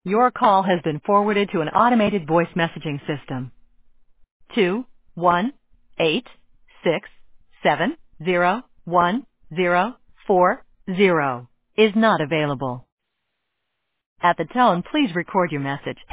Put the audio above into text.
Your call has been forwarded to an automated voice messaging system. 218670140 is not available. At the tone, please record your message.